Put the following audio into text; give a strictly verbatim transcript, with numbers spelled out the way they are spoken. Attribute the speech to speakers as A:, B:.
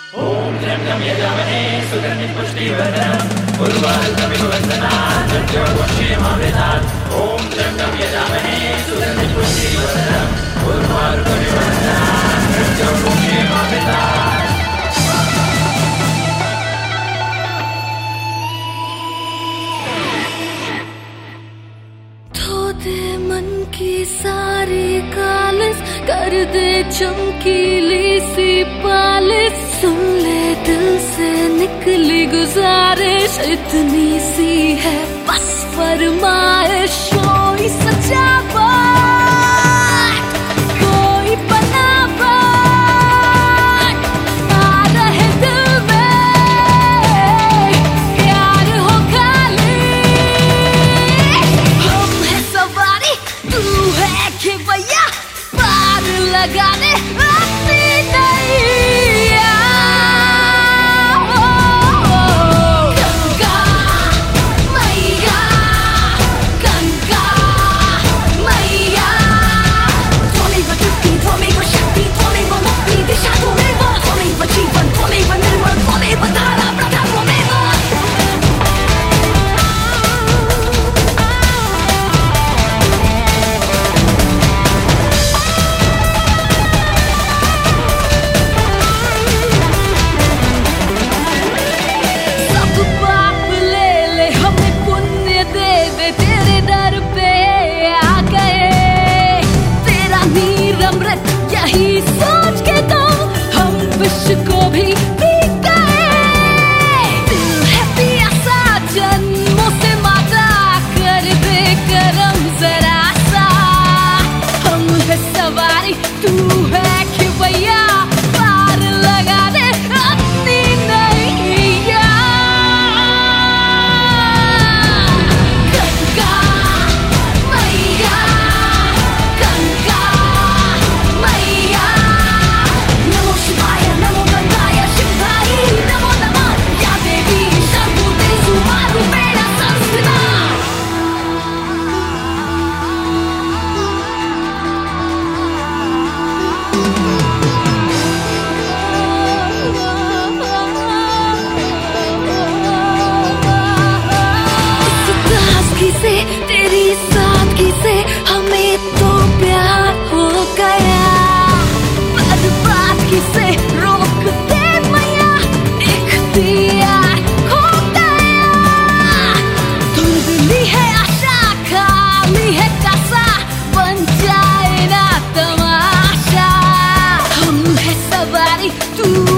A: ओम त्र्यंबकं यजामहे सुगन्धिं पुष्टिवर्धनम् उर्वारुकमिव वन्दनात् मृत्योर्मुक्षीयमामृतात्। ओम त्र्यंबकं यजामहे सुगन्धिं पुष्टिवर्धनम् उर्वारुकमिव वन्दनात् मृत्योर्मुक्षीयमामृतात्।
B: धो दे मन की सारी कालिस, कर दे चमकीली सी पालिश। सुन ले दिल से निकली गुजारिश, इतनी सी है बस फरमाइश। कोई सजावट, कोई बनावट आ रहे दिल में, प्यार हो खाली। हम है सवारी, तू है खिवैया, पार लगा दे अपनी नैया। गंगा मैया, गंगा मैया, त्वमेव तृप्ति, त्वमेव शक्ति, त्वमेव मुक्ति दिशा, त्वमेव त्वमेव जीवन, त्वमेव निर्मल, त्वमेव धारा प्रथा, त्वमेव। तेरे दर पे आ गए, तेरा नीर अमृत यही सोच के तो हम विश्व को भी पी गए। दिल है प्यासा जन्मों से माता, कर दे करम जरा सा। हम है सवारी, तू है खिवैया, पार लगा दे अपनी नैया। से तेरी सादगी से हमें तो प्यार हो गया। बर्बादगी से रोक दे मैया, इख्तियार खो गया। धुंधली है आशा, खाली है कासा, बन जाए ना तमाशा। हम है सवारी, तू